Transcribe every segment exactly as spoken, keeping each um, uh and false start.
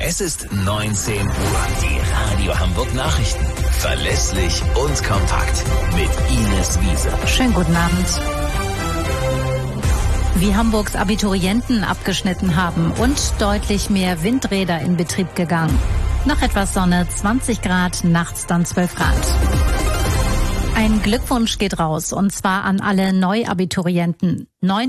Es ist neunzehn Uhr. Die Radio Hamburg Nachrichten. Verlässlich und kompakt. Mit Ines Wiese. Schönen guten Abend. Wie Hamburgs Abiturienten abgeschnitten haben und deutlich mehr Windräder in Betrieb gegangen. Noch etwas Sonne, zwanzig Grad, nachts dann zwölf Grad. Ein Glückwunsch geht raus, und zwar an alle Neuabiturienten.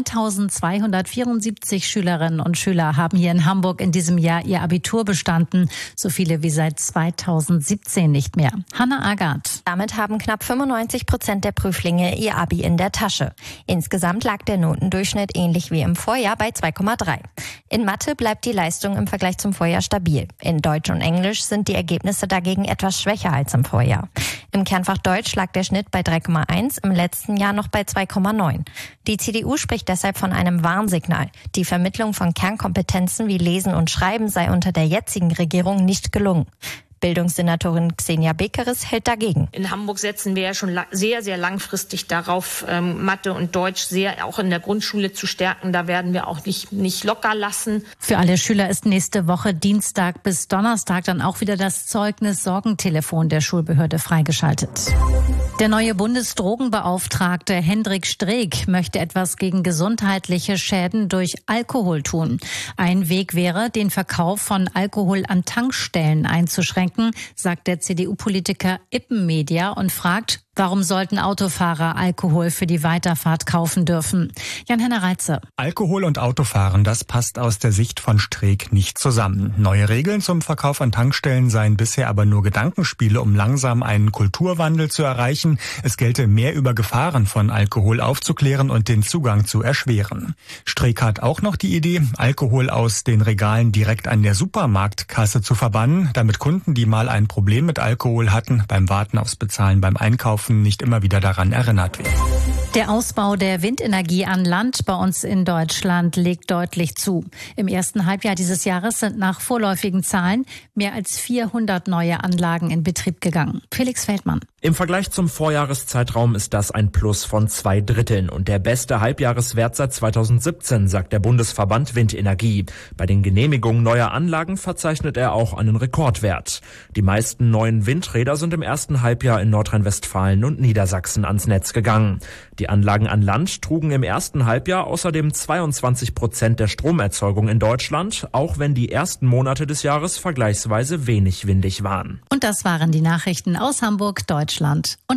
neuntausendzweihundertvierundsiebzig Schülerinnen und Schüler haben hier in Hamburg in diesem Jahr ihr Abitur bestanden. So viele wie seit zweitausendsiebzehn nicht mehr. Hanna Agard. Damit haben knapp fünfundneunzig Prozent der Prüflinge ihr Abi in der Tasche. Insgesamt lag der Notendurchschnitt ähnlich wie im Vorjahr bei zwei Komma drei. In Mathe bleibt die Leistung im Vergleich zum Vorjahr stabil. In Deutsch und Englisch sind die Ergebnisse dagegen etwas schwächer als im Vorjahr. Im Kernfach Deutsch lag der Schnitt bei drei Komma eins, im letzten Jahr noch bei zwei Komma neun. Die C D U spricht deshalb von einem Warnsignal. Die Vermittlung von Kernkompetenzen wie Lesen und Schreiben sei unter der jetzigen Regierung nicht gelungen. Bildungssenatorin Xenia Bekeres hält dagegen. In Hamburg setzen wir ja schon sehr, sehr langfristig darauf, ähm, Mathe und Deutsch sehr auch in der Grundschule zu stärken. Da werden wir auch nicht, nicht locker lassen. Für alle Schüler ist nächste Woche Dienstag bis Donnerstag dann auch wieder das Zeugnis-Sorgentelefon der Schulbehörde freigeschaltet. Der neue Bundesdrogenbeauftragte Hendrik Streeck möchte etwas gegen gesundheitliche Schäden durch Alkohol tun. Ein Weg wäre, den Verkauf von Alkohol an Tankstellen einzuschränken, sagt der C D U-Politiker Ippenmedia und fragt, warum sollten Autofahrer Alkohol für die Weiterfahrt kaufen dürfen? Jan-Henner Reitze. Alkohol und Autofahren, das passt aus der Sicht von Streeck nicht zusammen. Neue Regeln zum Verkauf an Tankstellen seien bisher aber nur Gedankenspiele, um langsam einen Kulturwandel zu erreichen. Es gelte mehr über Gefahren von Alkohol aufzuklären und den Zugang zu erschweren. Streeck hat auch noch die Idee, Alkohol aus den Regalen direkt an der Supermarktkasse zu verbannen, damit Kunden, die mal ein Problem mit Alkohol hatten, beim Warten aufs Bezahlen beim Einkaufen nicht immer wieder daran erinnert werden. Der Ausbau der Windenergie an Land bei uns in Deutschland legt deutlich zu. Im ersten Halbjahr dieses Jahres sind nach vorläufigen Zahlen mehr als vierhundert neue Anlagen in Betrieb gegangen. Felix Feldmann. Im Vergleich zum Vorjahreszeitraum ist das ein Plus von zwei Dritteln und der beste Halbjahreswert seit zweitausendsiebzehn, sagt der Bundesverband Windenergie. Bei den Genehmigungen neuer Anlagen verzeichnet er auch einen Rekordwert. Die meisten neuen Windräder sind im ersten Halbjahr in Nordrhein-Westfalen und Niedersachsen ans Netz gegangen. Die Anlagen an Land trugen im ersten Halbjahr außerdem zweiundzwanzig Prozent der Stromerzeugung in Deutschland, auch wenn die ersten Monate des Jahres vergleichsweise wenig windig waren. Und das waren die Nachrichten aus Hamburg, Deutschland und